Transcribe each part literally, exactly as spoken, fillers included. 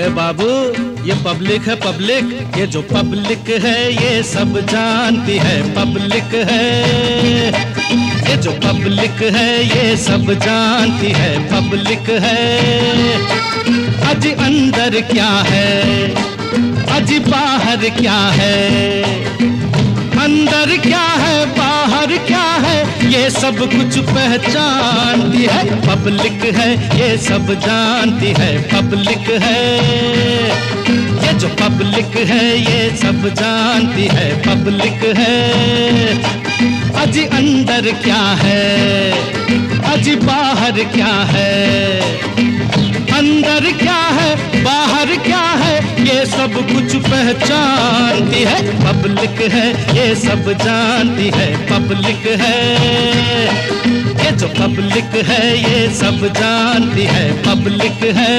ए बाबू, ये पब्लिक है पब्लिक, ये जो पब्लिक है ये सब जानती है पब्लिक है। ये जो पब्लिक है ये सब जानती है पब्लिक है। आज अंदर क्या है, आज बाहर क्या है, अंदर क्या है बाहर क्या है, ये सब कुछ पहचानती है पब्लिक है। ये सब जानती है पब्लिक है। ये जो पब्लिक है ये सब जानती है पब्लिक है। आज अंदर क्या है, आज बाहर क्या है, अंदर क्या है बाहर क्या है, ये सब कुछ पहचानती है पब्लिक है। ये सब जानती है पब्लिक है। ये जो पब्लिक है ये सब जानती है पब्लिक है।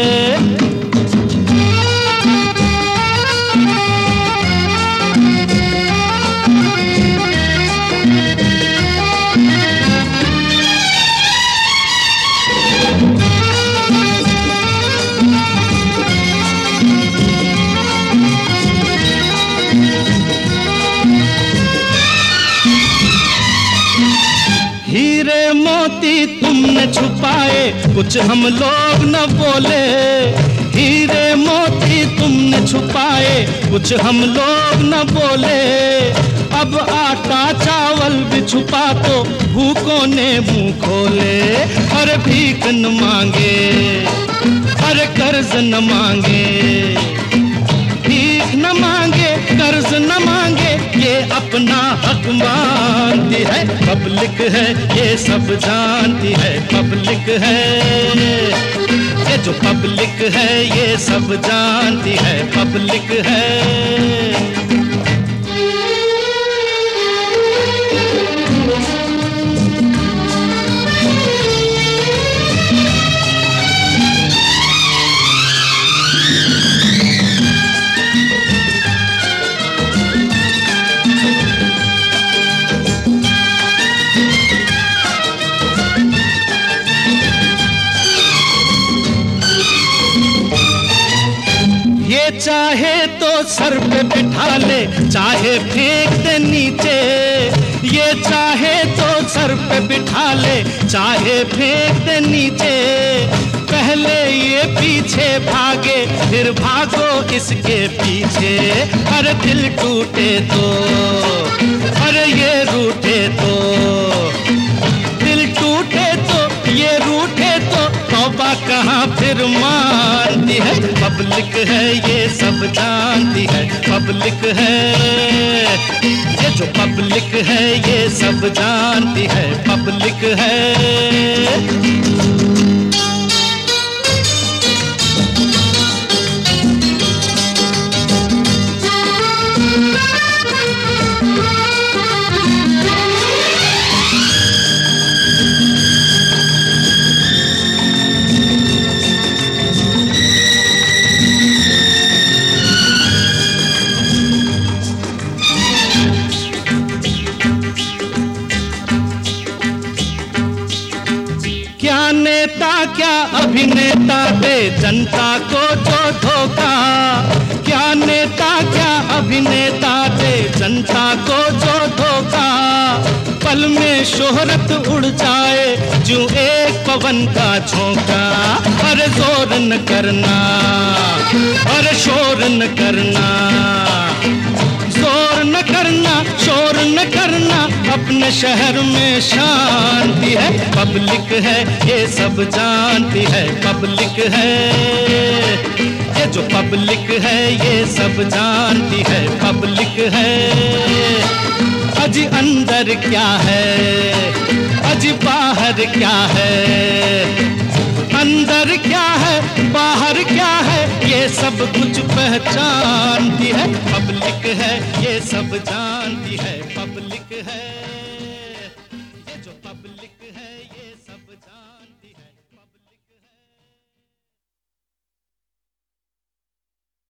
हीरे मोती तुमने छुपाए कुछ हम लोग न बोले। हीरे मोती तुमने छुपाए कुछ हम लोग न बोले। अब आटा चावल भी छुपा तो भूखों ने मुंह खोले। अरे भीख न मांगे, अरे कर्ज न मांगे, भीख न मांगे कर्ज न मांगे, ये अपना हक मानती है पब्लिक है। ये सब जानती है पब्लिक है। ये जो पब्लिक है ये सब जानती है पब्लिक है। चाहे तो सर पे बिठा ले, चाहे फेंक दे नीचे। ये चाहे तो सर पे बिठा ले, चाहे फेंक दे नीचे। पहले ये पीछे भागे फिर भागो इसके पीछे। अरे दिल टूटे तो, अरे ये रूठे तो, दिल टूटे तो ये रूठे तो तौबा कहाँ फिर मानती है पब्लिक है। ये सब जानती है पब्लिक है। ये जो पब्लिक है ये सब जानती है पब्लिक है। क्या नेता क्या अभिनेता दे जनता को जो धोखा। क्या नेता क्या अभिनेता दे जनता को जो धोखा। पल में शोहरत उड़ जाए जो एक पवन का झोंका। अरे जोर न करना, अरे शोर न करना, जोर न करना शोर न करना, अपने शहर में शांति है पब्लिक है। ये सब जानती है पब्लिक है। ये जो पब्लिक है ये सब जानती है पब्लिक है। आज अंदर क्या है, आज बाहर क्या है, अंदर क्या है बाहर क्या है, ये सब कुछ पहचानती है पब्लिक है। ये सब जानती है पब्लिक है। ये जो पब्लिक है ये सब जानती